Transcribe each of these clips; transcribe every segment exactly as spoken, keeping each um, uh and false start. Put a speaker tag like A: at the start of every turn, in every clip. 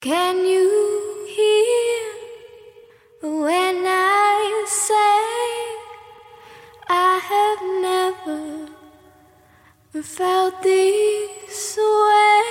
A: Can you hear when I say I have never felt this way?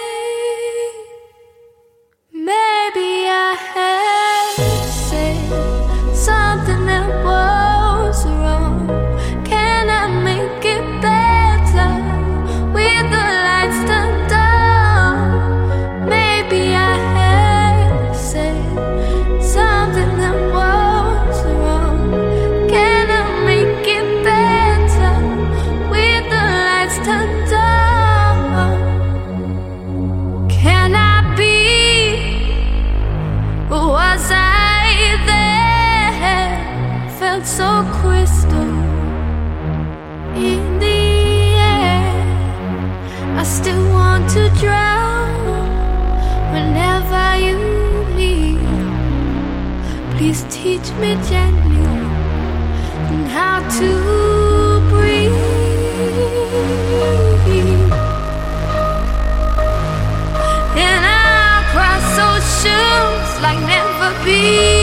A: Maybe I have said something that was wrong. Can I make it better with the lights turned down? Maybe I have said something that was wrong. Can I make it better with the lights turned down? Can I be? Was I there? Felt so crystal in the air. I still want to drown whenever you leave. Please teach me gently how to breathe. And I'll cross oceans like never before.